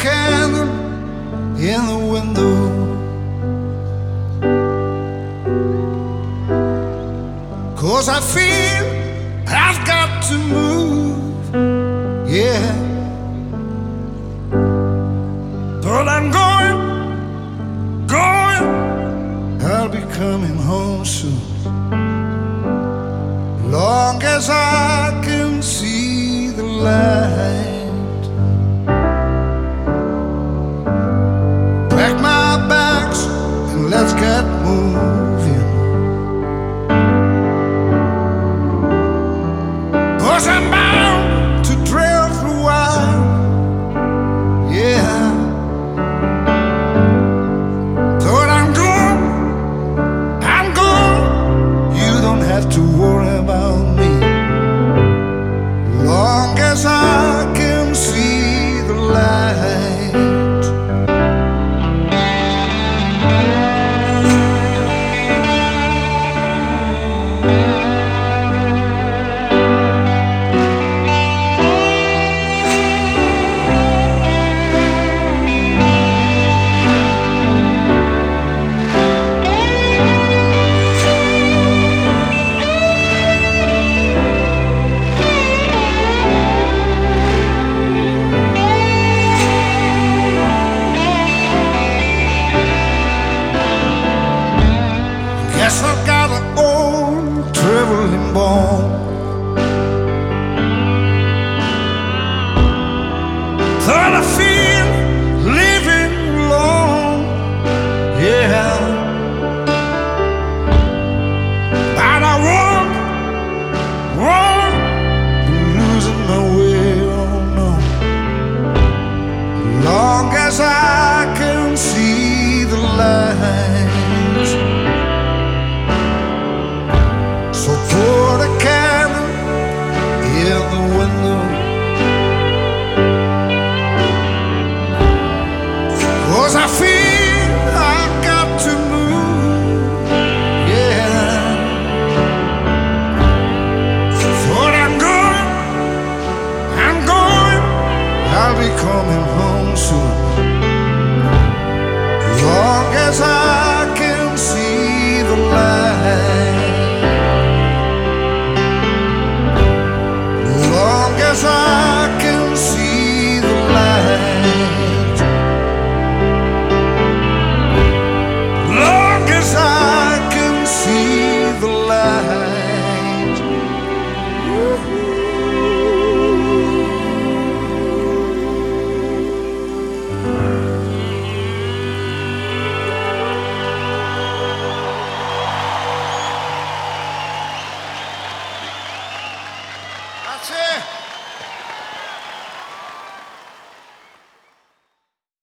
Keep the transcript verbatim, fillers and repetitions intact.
candle in the window. Cause I feel I've got to move, yeah. But I'm going, going, I'll be coming home soon. Long as I can see the light. Pack my bags and let's get moving. Cause I'm bound to trail for a while, yeah. Thought I'm gone, I'm gone. You don't have to worry about me. Long as I can see the light. Guess I've got an old traveling bone. Thought I feel living alone, yeah. But I won't, won't be losing my way, oh no. Long as I can see the light. So pour the candle in the window. Cause I feel I've got to move, yeah. Thought I'm going, I'm going, I'll be coming home soon. Long as I